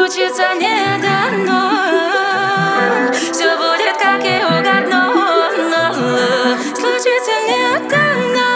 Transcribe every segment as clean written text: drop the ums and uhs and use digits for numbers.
случится не дано. Все будет как и угодно. Случится не дано.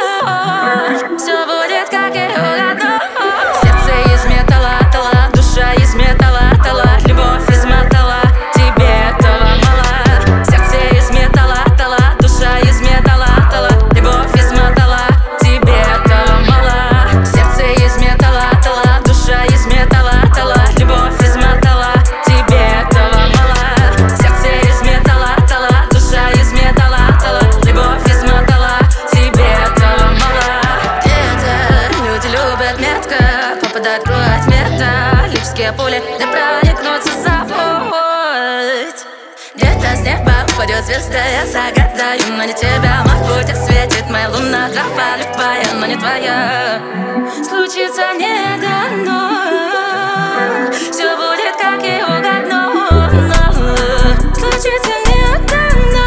Все будет как и угодно. Сердце из металла, тала, душа из металла, тала, любовь из металла, тебе этого мало. Сердце из металла, тала, душа из металла, тала, любовь из металла, тебе этого мало. Сердце из металла, тала, душа из металла, тала, любовь из металла, тебе этого мало. Сердце из металла, тала, душа из металла, тала, любовь из металла, тебе этого мало. Это люди любят метко попадать в кровь металлические пули, да проникнуться забудь. Где-то с неба упадет звезда, я загадаю, но не тебя. Мой путь осветит моя луна, тропа любая, но не твоя. Случится не дано. Все будет как и угодно. Случится не дано.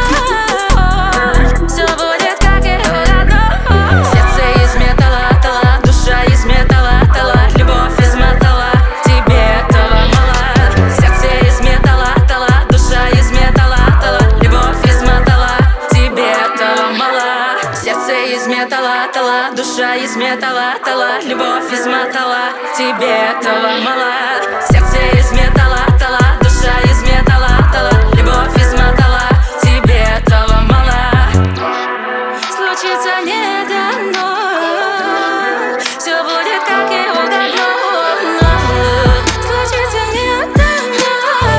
Все будет как и угодно. Сердце из металла, тала, душа из металла, тала, любовь из металла, тебе этого мало. Сердце из металла, тала, душа из металла, тала, любовь из металла, тебе этого мало. Сердце из металла, тала, душа из металла, тала, любовь из металла, тебе этого мало. Сердце из металла, тала, душа из металла, тала, любовь из металла, тебе этого мало. Случится не дано. Все будет как и угодно. Случится не дано.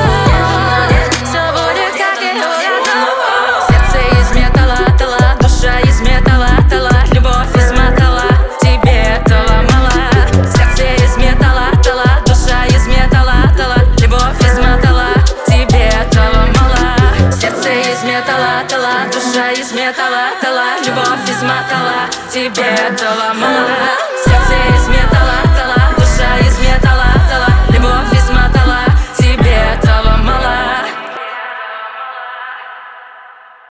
Все будет как и угодно. Сердце из металла, тала, душа из металла, тала, любовь из металла, тебе этого мало. Сердце из металла, тала, душа из металла, тала, любовь из металла, тебе этого мало. Сердце из металла, тала, душа из металла, тала, любовь из металла, тебе этого мало. Сердце